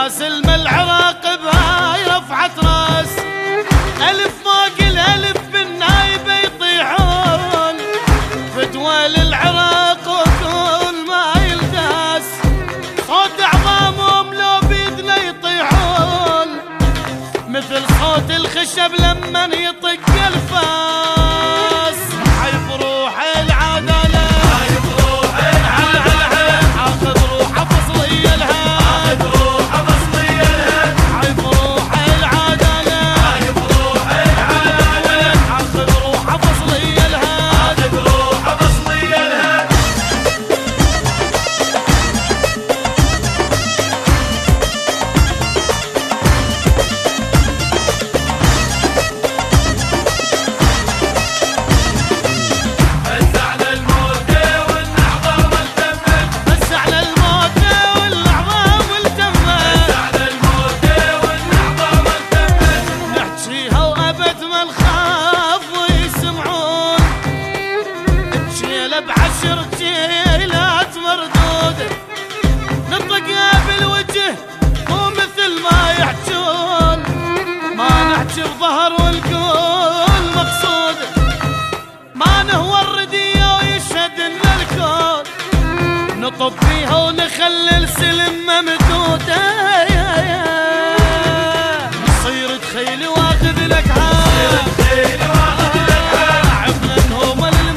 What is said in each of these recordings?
نازل من العراق بهاي رفعة راس، ألف فوق الألف بالنايبة يطيحون، في دول العراق وكل ما يلداس، صوت أعظامهم لو بيدنا يطيحون، مثل صوت الخشب لمن يطق الفاس. حيف روح العدالة، حيف روح العدالة، حاخذ روحه فصلي الهاد، حاخذ روحه فصلي الهاد، حيف روح العدالة، حيف روح العدالة، حاخذ روحه فصلي الهاد، حاخذ روحه فصلي الهاد. بعشر جيلات مردودة نطقها بالوجه ومثل ما يحجون، ما نحكي بظهر والقول مقصودة، ما نهوى الردية ويشهد لنا الكون، نطب فيها ونخلي السلم ممدودة، نصير تخيلي واخذ لك عام، عبنا نهوم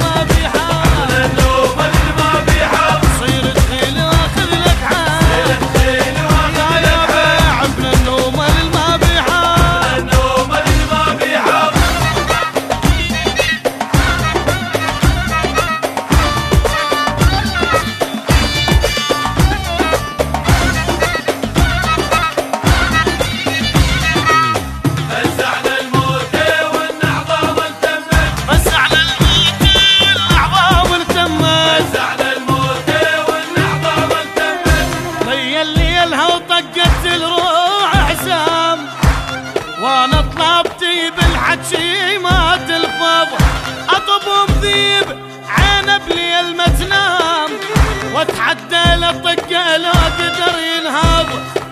وانا طلبتي بالحكي ما تلفظ، اطب مذيب عينه بليل ما تنام، واتحدى لطقه لا قدر ينهض،